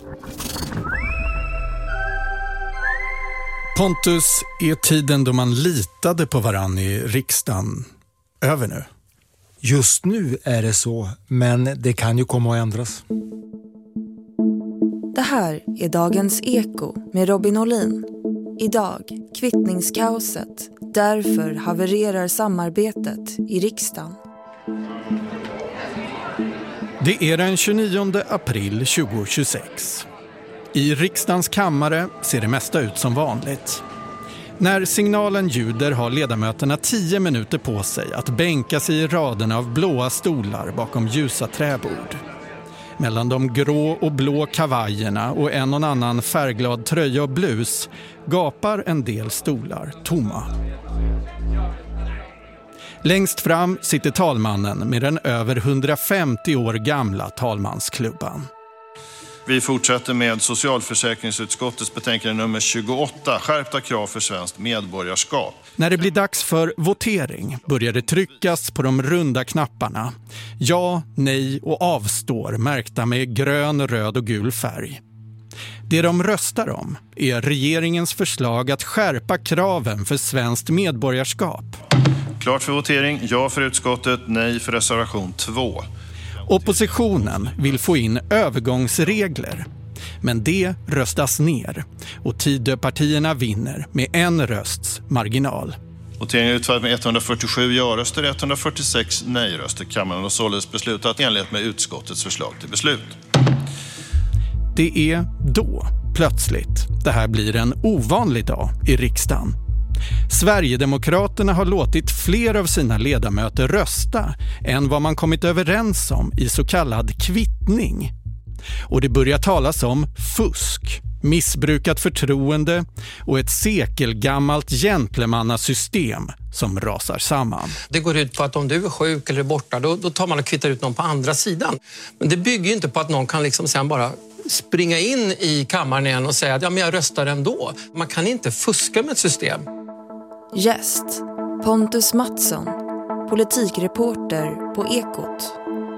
Pontus, är tiden då man litade på varann i riksdagen över nu? Just nu är det så, men det kan ju komma att ändras. Det här är Dagens Eko med Robin Olin. Idag, kvittningskaoset. Därför havererar samarbetet i riksdagen. Det är den 29 april 2026. I riksdagens kammare ser det mesta ut som vanligt. När signalen ljuder har ledamöterna 10 minuter på sig att bänka sig i raderna av blåa stolar bakom ljusa träbord. Mellan de grå och blå kavajerna och en och annan färgglad tröja och blus gapar en del stolar tomma. Längst fram sitter talmannen med den över 150 år gamla talmansklubban. Vi fortsätter med socialförsäkringsutskottets betänkande nummer 28, skärpta krav för svenskt medborgarskap. När det blir dags för votering börjar det tryckas på de runda knapparna. Ja, nej och avstår märkta med grön, röd och gul färg. Det de röstar om är regeringens förslag att skärpa kraven för svenskt medborgarskap. Klart för votering, ja för utskottet, nej för reservation 2. Oppositionen vill få in övergångsregler. Men det röstas ner och Tidöpartierna vinner med en rösts marginal. Voteringen utförd med 147 ja-röster, 146 nej-röster. Kammaren har således beslutat i enlighet med utskottets förslag till beslut. Det är då, plötsligt, det här blir en ovanlig dag i riksdagen. Sverigedemokraterna har låtit fler av sina ledamöter rösta än vad man kommit överens om i så kallad kvittning. Och det börjar talas om fusk, missbrukat förtroende och ett sekelgammalt gentlemannasystem som rasar samman. Det går ut på att om du är sjuk eller är borta, då tar man och kvittar ut någon på andra sidan. Men det bygger ju inte på att någon kan liksom sen bara springa in i kammaren igen och säga att ja, men jag röstar ändå. Man kan inte fuska med ett system. Gäst Pontus Mattsson, politikreporter på Ekot.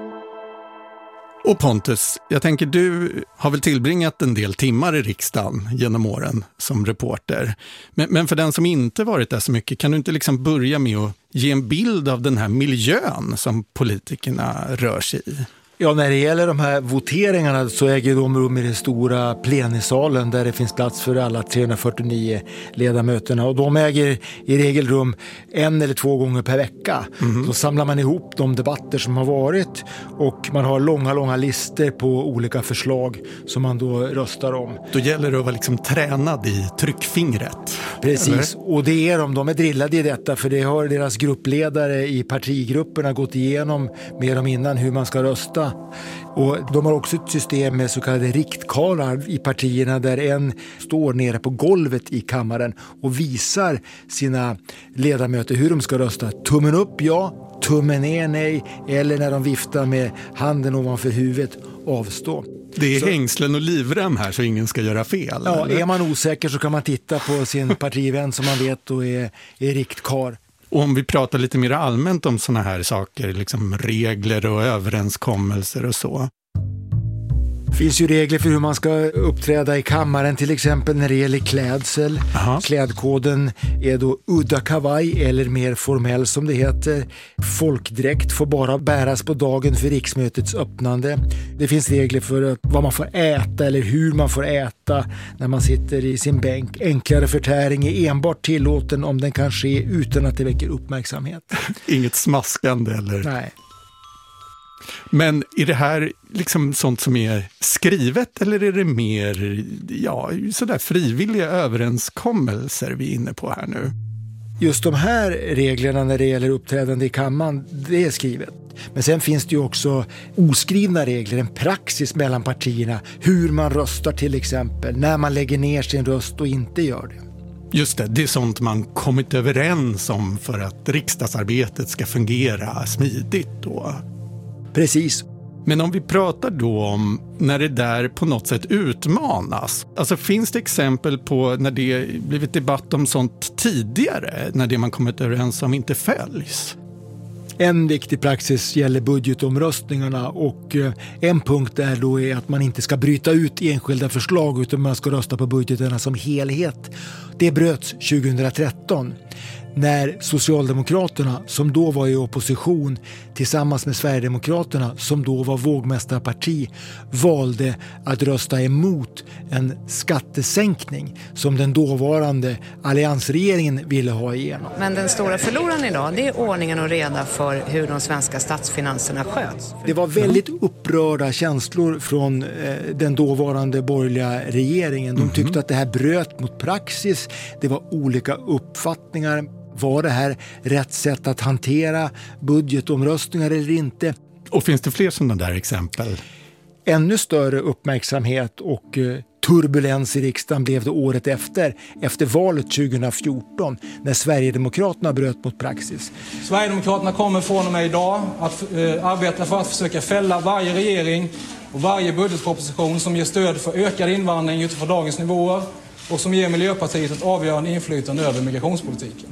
Och Pontus, jag tänker du har väl tillbringat en del timmar i riksdagen genom åren som reporter. Men för den som inte varit där så mycket, kan du inte liksom börja med att ge en bild av den här miljön som politikerna rör sig i? Ja, när det gäller de här voteringarna så äger de rum i den stora plenisalen där det finns plats för alla 349 ledamöterna. Och de äger i regel rum 1 eller 2 gånger per vecka. Då samlar man ihop de debatter som har varit och man har långa lister på olika förslag som man då röstar om. Då gäller det att vara liksom tränad i tryckfingret. Precis, eller? Och det är de är drillade i detta för det har deras gruppledare i partigrupperna gått igenom med dem innan hur man ska rösta. Och de har också ett system med så kallade riktkarlar i partierna där en står nere på golvet i kammaren och visar sina ledamöter hur de ska rösta. Tummen upp ja, tummen ner nej, eller när de viftar med handen ovanför huvudet avstå. Det är hängslen och livrem här så ingen ska göra fel. Ja, eller? Är man osäker så kan man titta på sin partivän som man vet då är riktkar. Och om vi pratar lite mer allmänt om såna här saker, liksom regler och överenskommelser och så. Det finns ju regler för hur man ska uppträda i kammaren, till exempel när det gäller klädsel. Aha. Klädkoden är då udda kavaj eller mer formell som det heter. Folkdräkt får bara bäras på dagen för riksmötets öppnande. Det finns regler för vad man får äta eller hur man får äta när man sitter i sin bänk. Enklare förtäring är enbart tillåten om den kan ske utan att det väcker uppmärksamhet. Inget smaskande eller? Nej. Men är det här liksom sånt som är skrivet eller är det mer sådär frivilliga överenskommelser vi är inne på här nu? Just de här reglerna när det gäller uppträdande i kammaren, det är skrivet. Men sen finns det ju också oskrivna regler, en praxis mellan partierna, hur man röstar till exempel, när man lägger ner sin röst och inte gör det. Just det är sånt man kommit överens om för att riksdagsarbetet ska fungera smidigt då. Precis. Men om vi pratar då om när det där på något sätt utmanas. Alltså finns det exempel på när det blivit debatt om sånt tidigare, när det man kommit överens om inte följs? En viktig praxis gäller budgetomröstningarna och en punkt där då är att man inte ska bryta ut enskilda förslag utan man ska rösta på budgeterna som helhet. Det bröts 2013 när Socialdemokraterna, som då var i opposition tillsammans med Sverigedemokraterna, som då var vågmästarparti, valde att rösta emot en skattesänkning som den dåvarande alliansregeringen ville ha igenom. Men den stora förloraren idag, det är ordningen och reda för hur de svenska statsfinanserna sköts. Det var väldigt upprörda känslor från den dåvarande borgerliga regeringen. De tyckte att det här bröt mot praxis. Det var olika uppfattningar. Var det här rätt sätt att hantera budgetomröstningar eller inte? Och finns det fler sådana där exempel? Ännu större uppmärksamhet och turbulens i riksdagen blev det året efter valet 2014 när Sverigedemokraterna bröt mot praxis. Sverigedemokraterna kommer från och med idag att arbeta för att försöka fälla varje regering och varje budgetproposition som ger stöd för ökad invandring utifrån dagens nivåer och som ger Miljöpartiet ett avgörande inflytande över migrationspolitiken.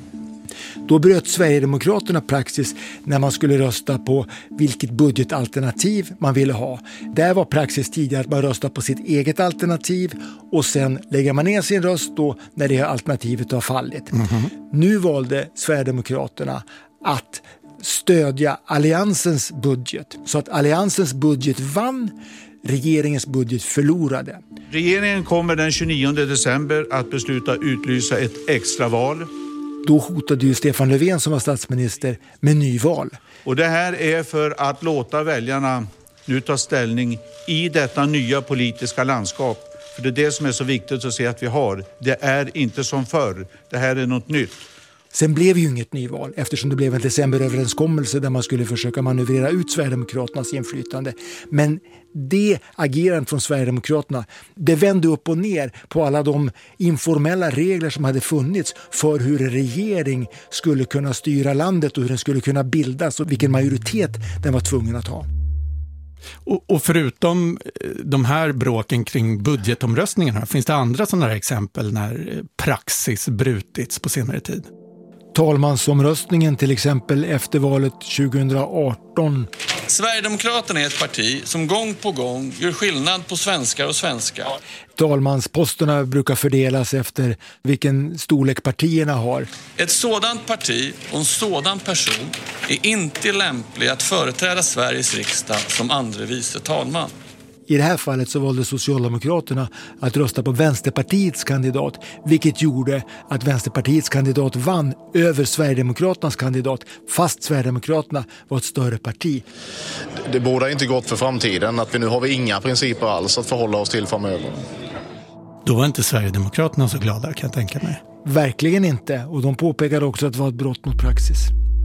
Då bröt Sverigedemokraterna praxis när man skulle rösta på vilket budgetalternativ man ville ha. Där var praxis tidigare att man röstar på sitt eget alternativ och sen lägger man ner sin röst då när det alternativet har fallit. Nu valde Sverigedemokraterna att stödja alliansens budget så att alliansens budget vann. Regeringens budget förlorade. Regeringen kommer den 29 december att besluta utlysa ett extraval. Då hotade ju Stefan Löfven som var statsminister med nyval. Och det här är för att låta väljarna nu ta ställning i detta nya politiska landskap. För det är det som är så viktigt att se att vi har. Det är inte som förr. Det här är något nytt. Sen blev ju inget nyval eftersom det blev en decemberöverenskommelse där man skulle försöka manövrera ut Sverigedemokraternas inflytande. Men det agerandet från Sverigedemokraterna, det vände upp och ner på alla de informella regler som hade funnits för hur en regering skulle kunna styra landet och hur den skulle kunna bildas och vilken majoritet den var tvungen att ha. Och förutom de här bråken kring budgetomröstningarna, finns det andra sådana här exempel när praxis brutits på senare tid? Talmansomröstningen till exempel efter valet 2018. Sverigedemokraterna är ett parti som gång på gång gör skillnad på svenskar och svenskar. Talmansposterna brukar fördelas efter vilken storlek partierna har. Ett sådant parti och en sådan person är inte lämplig att företräda Sveriges riksdag som andre vice talman. I det här fallet så valde Socialdemokraterna att rösta på Vänsterpartiets kandidat, vilket gjorde att Vänsterpartiets kandidat vann över Sverigedemokraternas kandidat, fast Sverigedemokraterna var ett större parti. Det borde inte gått för framtiden att nu har vi inga principer alls att förhålla oss till framöver. Då var inte Sverigedemokraterna så glada, kan jag tänka mig. Verkligen inte, och de påpekade också att det var ett brott mot praxis.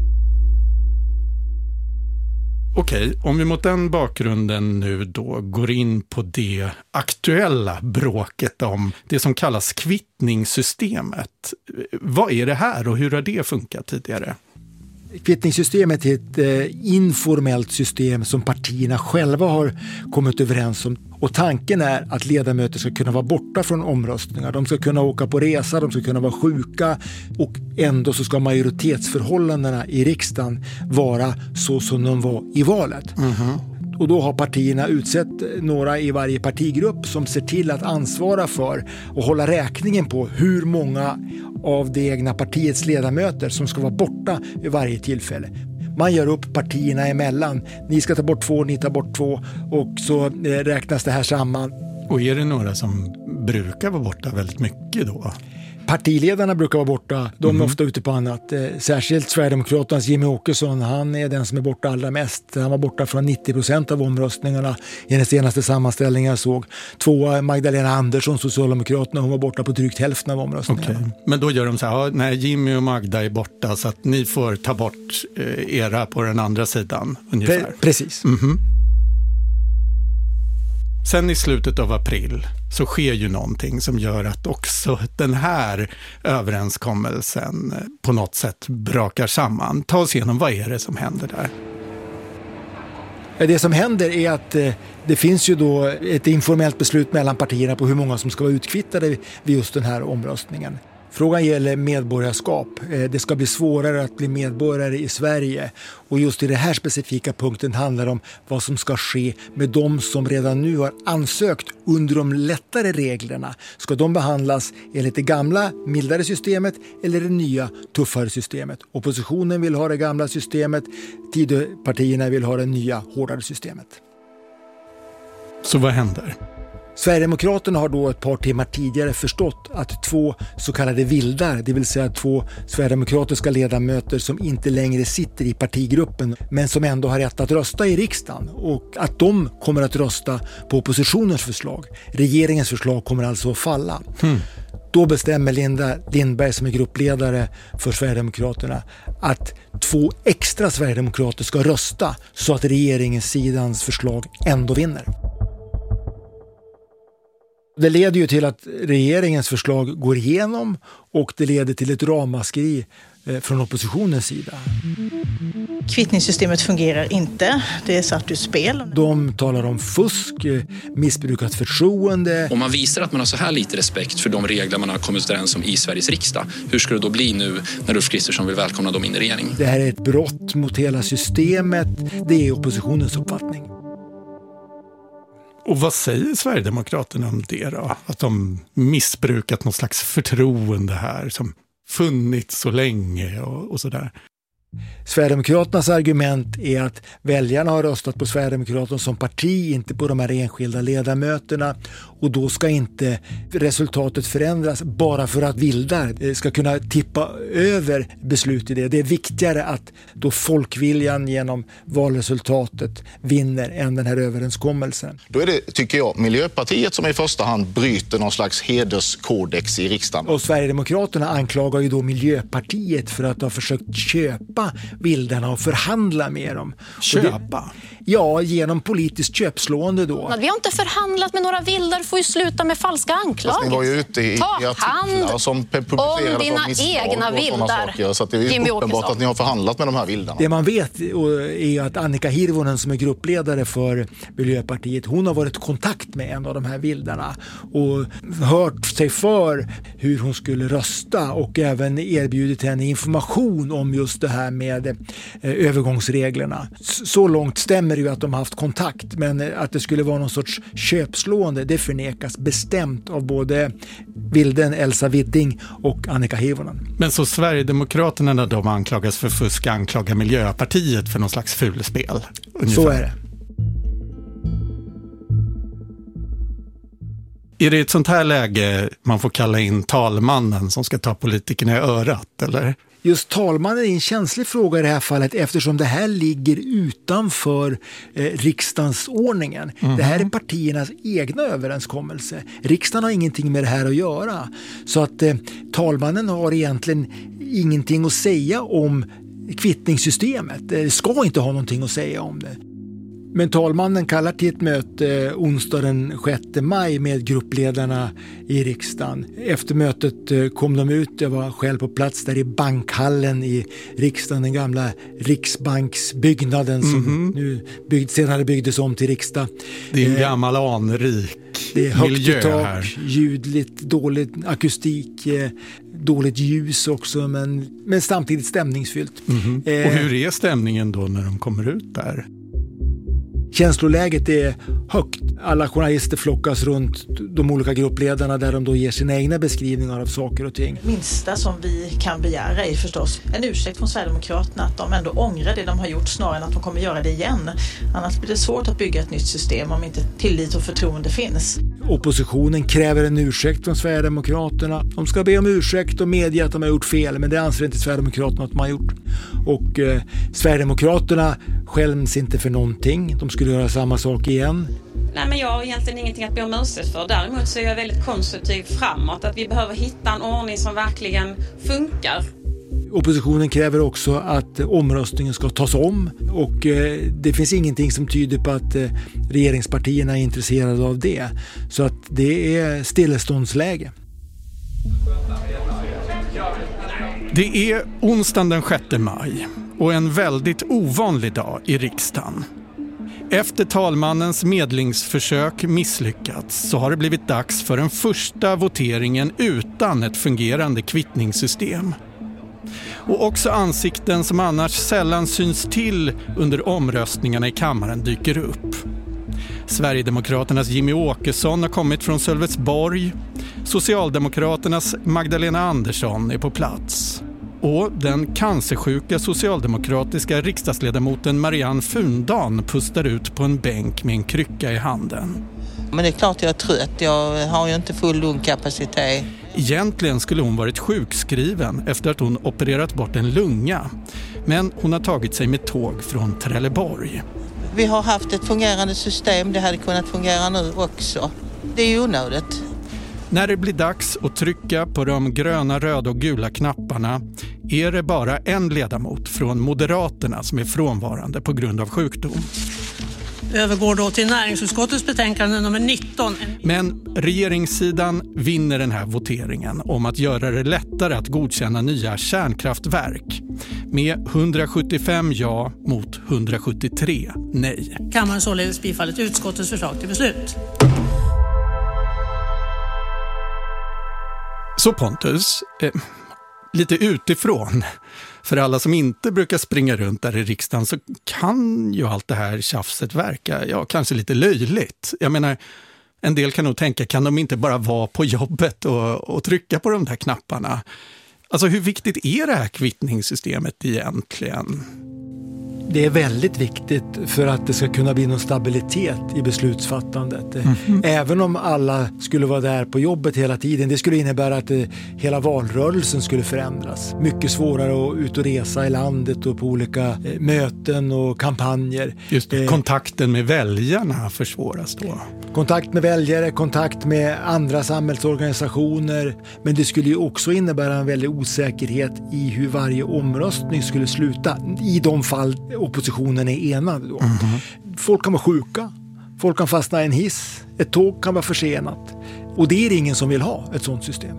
Okej, om vi mot den bakgrunden nu då går in på det aktuella bråket om det som kallas kvittningssystemet. Vad är det här och hur har det funkat tidigare? Kvittningssystemet är ett informellt system som partierna själva har kommit överens om. Och tanken är att ledamöter ska kunna vara borta från omröstningar. De ska kunna åka på resa, de ska kunna vara sjuka och ändå så ska majoritetsförhållandena i riksdagen vara så som de var i valet. Och då har partierna utsett några i varje partigrupp som ser till att ansvara för och hålla räkningen på hur många av det egna partiets ledamöter som ska vara borta vid varje tillfälle. Man gör upp partierna emellan. Ni ska ta bort 2, ni tar bort 2 och så räknas det här samman. Och är det några som brukar vara borta väldigt mycket då? Partiledarna brukar vara borta, de är ofta ute på annat. Särskilt Sverigedemokraternas Jimmy Åkesson, han är den som är borta allra mest. Han var borta från 90% av omröstningarna i den senaste sammanställningen jag såg. 2 Magdalena Andersson, Socialdemokraterna, hon var borta på drygt hälften av omröstningarna. Okay. Men då gör de så här, nej, Jimmy och Magda är borta så att ni får ta bort era på den andra sidan ungefär. Precis. Sen i slutet av april så sker ju någonting som gör att också den här överenskommelsen på något sätt brakar samman. Ta oss igenom, vad är det som händer där? Det som händer är att det finns ju då ett informellt beslut mellan partierna på hur många som ska vara utkvittade vid just den här omröstningen. Frågan gäller medborgarskap. Det ska bli svårare att bli medborgare i Sverige. Och just i den här specifika punkten handlar det om vad som ska ske med de som redan nu har ansökt under de lättare reglerna. Ska de behandlas enligt det gamla, mildare systemet eller det nya, tuffare systemet? Oppositionen vill ha det gamla systemet, Tidöpartierna vill ha det nya, hårdare systemet. Så vad händer? Sverigedemokraterna har då ett par timmar tidigare förstått att 2 så kallade vildar, det vill säga 2 sverigedemokratiska ledamöter som inte längre sitter i partigruppen men som ändå har rätt att rösta i riksdagen, och att de kommer att rösta på oppositionens förslag. Regeringens förslag kommer alltså att falla. Då bestämmer Linda Lindberg, som är gruppledare för Sverigedemokraterna, att 2 extra sverigedemokrater ska rösta så att regeringens sidans förslag ändå vinner. Det leder ju till att regeringens förslag går igenom, och det leder till ett ramaskri från oppositionens sida. Kvittningssystemet fungerar inte. Det är satt ur spel. De talar om fusk, missbrukat förtroende. Om man visar att man har så här lite respekt för de regler man har kommit överens om i Sveriges riksdag, hur ska det då bli nu när Ulf Kristersson vill välkomna dem in i regering? Det här är ett brott mot hela systemet. Det är oppositionens uppfattning. Och vad säger Sverigedemokraterna om det då? Att de missbrukat någon slags förtroende här som funnits så länge och sådär. Sverigedemokraternas argument är att väljarna har röstat på Sverigedemokraterna som parti, inte på de här enskilda ledamöterna, och då ska inte resultatet förändras bara för att vildar ska kunna tippa över beslut i det. Det är viktigare att då folkviljan genom valresultatet vinner än den här överenskommelsen. Då är det, tycker jag, Miljöpartiet som i första hand bryter någon slags hederskodex i riksdagen. Och Sverigedemokraterna anklagar ju då Miljöpartiet för att ha försökt köpa vildarna och förhandla med dem. Köpa? Ja, genom politiskt köpslående då. Vi har inte förhandlat med några vildar, får ju sluta med falska anklagelser. Ni var ju ute i artiklar som publicerades om dina egna vildar. Så att det är ju uppenbart att ni har förhandlat med de här vildarna. Det man vet är att Annika Hirvonen, som är gruppledare för Miljöpartiet, hon har varit i kontakt med en av de här vildarna och hört sig för hur hon skulle rösta, och även erbjudit henne information om just det här med övergångsreglerna. Så långt stämmer ju att de har haft kontakt, men att det skulle vara någon sorts köpslående, det förnekas bestämt av både vilden Elsa Widding och Annika Hirvonen. Men så Sverigedemokraterna, när de anklagas för fusk, anklagar Miljöpartiet för någon slags fulspel? Ungefär. Så är det. Är det ett sånt här läge man får kalla in talmannen som ska ta politikerna i örat, eller? Just talmannen är en känslig fråga i det här fallet, eftersom det här ligger utanför riksdagsordningen. Det här är partiernas egna överenskommelse. Riksdagen har ingenting med det här att göra. Så att talmannen har egentligen ingenting att säga om kvittningssystemet. Det ska inte ha någonting att säga om det. Men talmannen kallar till ett möte onsdag den 6 maj med gruppledarna i riksdagen. Efter mötet kom de ut, jag var själv på plats där i bankhallen i riksdagen, den gamla riksbanksbyggnaden som nu senare byggdes om till riksdag. Det är en gammal anrik det är högt miljö i tak, här. ljudligt, dåligt akustik, dåligt ljus också, men samtidigt stämningsfyllt. Och hur är stämningen då när de kommer ut där? Känsloläget är högt. Alla journalister flockas runt de olika gruppledarna där de då ger sina egna beskrivningar av saker och ting. Minsta som vi kan begära är förstås en ursäkt från Sverigedemokraterna att de ändå ångrar det de har gjort snarare än att de kommer göra det igen. Annars blir det svårt att bygga ett nytt system om inte tillit och förtroende finns. Oppositionen kräver en ursäkt från Sverigedemokraterna. De ska be om ursäkt och medge att de har gjort fel, men det anser inte Sverigedemokraterna att de har gjort. Och Sverigedemokraterna skäms inte för någonting. De skulle göra samma sak igen. Nej, men jag har egentligen ingenting att be om ursäkt för. Däremot så är jag väldigt konstruktiv framåt. Att vi behöver hitta en ordning som verkligen funkar. Oppositionen kräver också att omröstningen ska tas om, och det finns ingenting som tyder på att regeringspartierna är intresserade av det. Så att det är stilleståndsläge. Det är onsdagen den 6 maj och en väldigt ovanlig dag i riksdagen. Efter talmannens medlingsförsök misslyckats så har det blivit dags för den första voteringen utan ett fungerande kvittningssystem. Och också ansikten som annars sällan syns till under omröstningarna i kammaren dyker upp. Sverigedemokraternas Jimmy Åkesson har kommit från Sölvesborg. Socialdemokraternas Magdalena Andersson är på plats. Och den cancersjuka socialdemokratiska riksdagsledamoten Marianne Fundan pustar ut på en bänk med en krycka i handen. Men det är klart jag är trött. Jag har ju inte full lungkapacitet. Egentligen skulle hon varit sjukskriven efter att hon opererat bort en lunga. Men hon har tagit sig med tåg från Trelleborg. Vi har haft ett fungerande system. Det hade kunnat fungera nu också. Det är ju onödigt. När det blir dags att trycka på de gröna, röda och gula knapparna är det bara en ledamot från Moderaterna som är frånvarande på grund av sjukdom. Övergår då till näringsutskottets betänkande nummer 19. Men regeringssidan vinner den här voteringen om att göra det lättare att godkänna nya kärnkraftverk. Med 175 ja mot 173 nej. Kammaren således bifallit utskottets förslag till beslut. Så Pontus, lite utifrån, för alla som inte brukar springa runt där i riksdagen så kan ju allt det här tjafset verka, kanske lite löjligt. Jag menar, en del kan nog tänka, kan de inte bara vara på jobbet och trycka på de där knapparna? Alltså hur viktigt är det här kvittningssystemet egentligen? Det är väldigt viktigt för att det ska kunna bli någon stabilitet i beslutsfattandet. Även om alla skulle vara där på jobbet hela tiden, det skulle innebära att hela valrörelsen skulle förändras. Mycket svårare att ut och resa i landet och på olika möten och kampanjer. Just det, kontakten med väljarna försvåras då. Kontakt med väljare, kontakt med andra samhällsorganisationer. Men det skulle ju också innebära en väldig osäkerhet i hur varje omröstning skulle sluta i de fall oppositionen är enad då. Folk kan vara sjuka, folk kan fastna i en hiss, ett tåg kan vara försenat. Och det är ingen som vill ha ett sådant system.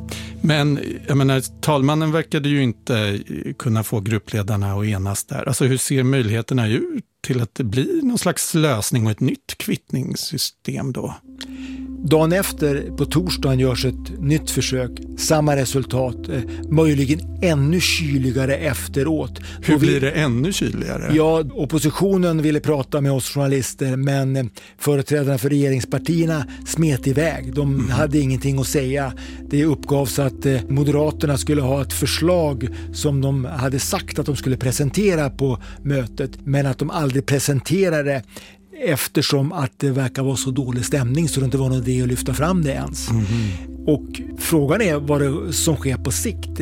Men jag menar, talmannen verkade ju inte kunna få gruppledarna att enas där. Alltså hur ser möjligheterna ut till att det blir någon slags lösning och ett nytt kvittningssystem då? Dagen efter, på torsdagen, görs ett nytt försök. Samma resultat, möjligen ännu kyligare efteråt. Hur blir det ännu kyligare? Ja, oppositionen ville prata med oss journalister, men företrädarna för regeringspartierna smet iväg. De hade ingenting att säga. Det uppgavs att Moderaterna skulle ha ett förslag som de hade sagt att de skulle presentera på mötet, men att de aldrig presenterade eftersom att det verkar vara så dålig stämning så det inte var någon idé att lyfta fram det ens. Och frågan är vad det som sker på sikt.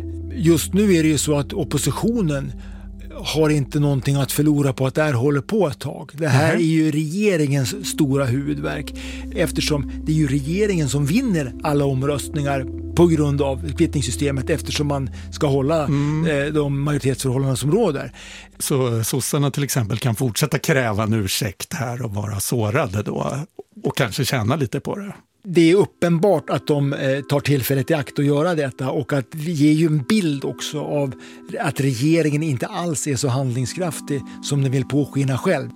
Just nu är det ju så att oppositionen har inte någonting att förlora på att det här håller på ett tag. Det här är ju regeringens stora huvudverk, eftersom det är ju regeringen som vinner alla omröstningar på grund av kvittningssystemet, eftersom man ska hålla de majoritetsförhållanden som råder. Så sossarna till exempel kan fortsätta kräva en ursäkt här och vara sårade då och kanske tjäna lite på det? Det är uppenbart att de tar tillfället i akt att göra detta, och att vi ger ju en bild också av att regeringen inte alls är så handlingskraftig som den vill påskina själv.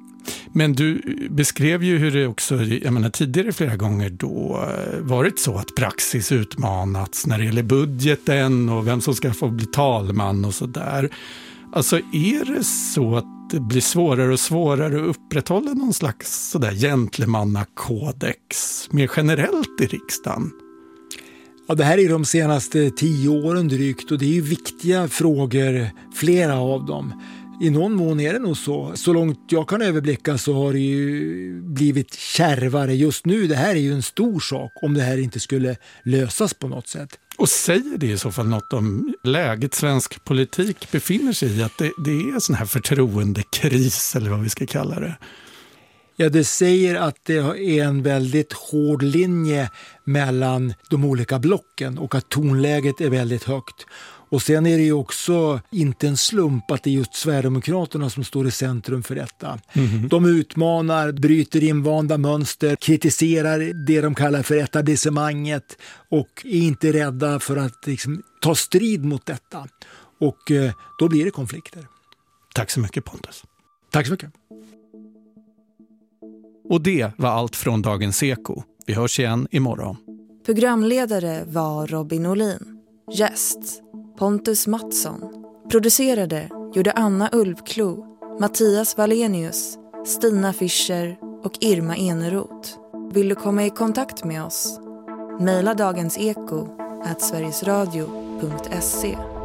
Men du beskrev ju hur det också, jag menar, tidigare flera gånger då varit så att praxis utmanats när det gäller budgeten och vem som ska få bli talman och sådär. Alltså är det så att det blir svårare och svårare att upprätthålla någon slags sådär gentlemannakodex mer generellt i riksdagen? Ja, det här är de senaste 10 åren drygt, och det är ju viktiga frågor, flera av dem. I någon mån är det nog så. Så långt jag kan överblicka så har det ju blivit kärvare just nu. Det här är ju en stor sak om det här inte skulle lösas på något sätt. Och säger det i så fall något om läget svensk politik befinner sig i? Att det är en sån här förtroendekris eller vad vi ska kalla det? Ja, det säger att det är en väldigt hård linje mellan de olika blocken och att tonläget är väldigt högt. Och sen är det ju också inte en slump att det är just Sverigedemokraterna som står i centrum för detta. De utmanar, bryter invanda mönster, kritiserar det de kallar för etablissemanget och är inte rädda för att ta strid mot detta. Och då blir det konflikter. Tack så mycket, Pontus. Tack så mycket. Och det var allt från Dagens Eko. Vi hörs igen imorgon. Programledare var Robin Olin. Gäst Pontus Mattsson. Producerade gjorde Anna Ulfklo, Mattias Wallenius, Stina Fischer och Irma Eneroth. Vill du komma i kontakt med oss? Maila dagenseko@sverigesradio.se.